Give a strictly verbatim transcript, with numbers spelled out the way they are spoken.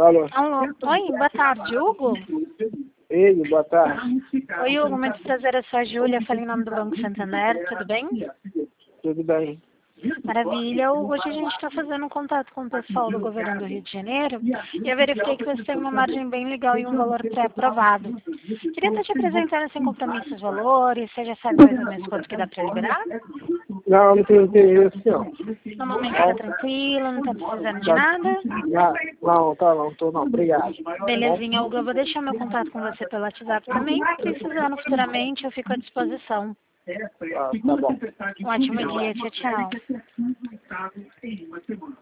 Alô? Alô. Oi, boa tarde, Hugo? Ei, boa tarde. Oi, Hugo, muito prazer, eu sou a Júlia, falei em nome do Banco Santander, tudo bem? Tudo bem? Maravilha, Hugo, hoje a gente está fazendo um contato com o pessoal do governo do Rio de Janeiro e eu verifiquei que você tem uma margem bem legal e um valor pré-aprovado. Queria estar te apresentando sem compromissos valores, você já sabe mais ou menos quanto que dá para liberar? Não, não tenho interesse, não. No momento está tranquilo, não está precisando de Tá- nada? Não, não, tá não, tô não, obrigado. Belezinha, Hugo, eu vou deixar meu contato com você pelo WhatsApp também, precisando futuramente eu fico à disposição. Ah, tá bom. Um ótimo dia, tchau, tchau.